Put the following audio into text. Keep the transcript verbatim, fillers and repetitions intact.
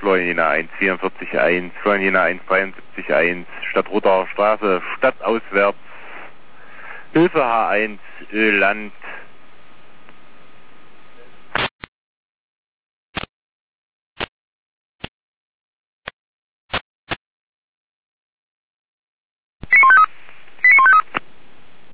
Florian Jena eins vierundvierzig eins, Florian Jena eins dreiundsiebzig eins, Stadt Rudauer Straße, stadtauswärts, Hilfe H eins, Ölland,